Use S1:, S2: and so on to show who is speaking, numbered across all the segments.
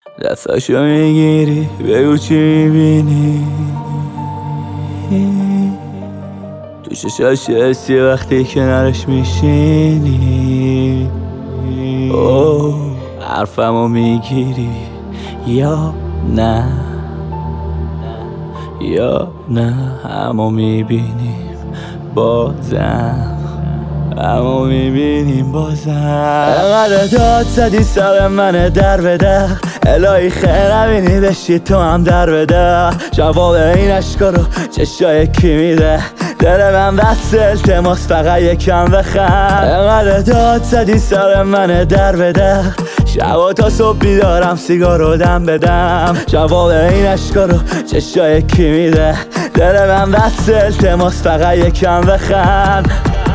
S1: دستاشو میگیری بگو چی میبینی، تو چشاش حسی وقتی کنارش میشینی. حرفمو میگیری یا نه، یا نه همو میبینیم بازم، همو میبینیم بازم. انقدر داد زدی سر من در بده، الهی خیر نبینی بشی تو هم در بده. جواب این اشکا رو چشای کی میده، دل من بس التماس فقط یکم بخند. انقدر داد زدی سر من در بده، شبا تا صبح بیدارم سیگار رو دم بدم. جواب این اشکا رو چشای کی میده، دل من بس التماس فقط یکم بخند.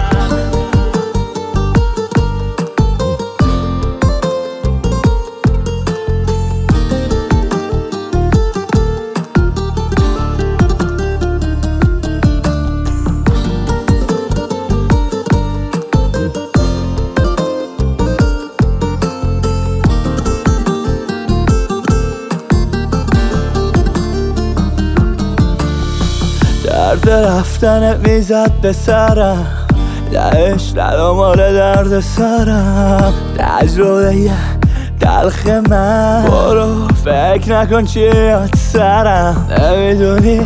S1: درد رفتنت میزد به سرم، دهش ندامال درد سرم. تجربه تلخ من، برو فکر نکن چی یاد سرم. نمیدونی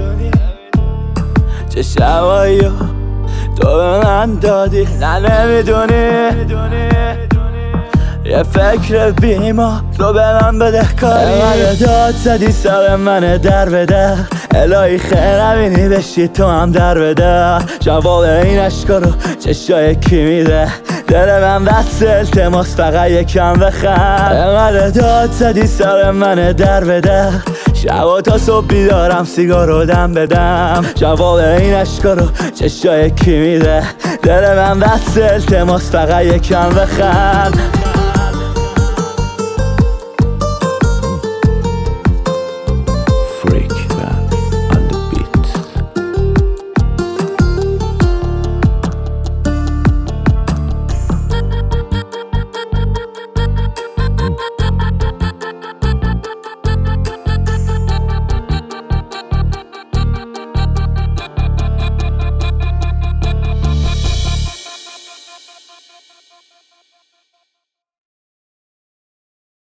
S1: چه شبایی تو به من دادی، نه نمیدونی یه فکر بیما تو به من بدهکاری. انقدر داد زدی سر من در بده، الهی خیر نبینی بشی تو هم در بده. جواب این اشکا رو چشای کی میده، دل من بس التماس فقط یکم بخند. انقدر داد زدی سر من در بده، شبا تا صبح بیدارم سیگار رو دم بدم. جواب این اشکا رو چشای کی میده، دل من بس التماس فقط یکم بخند.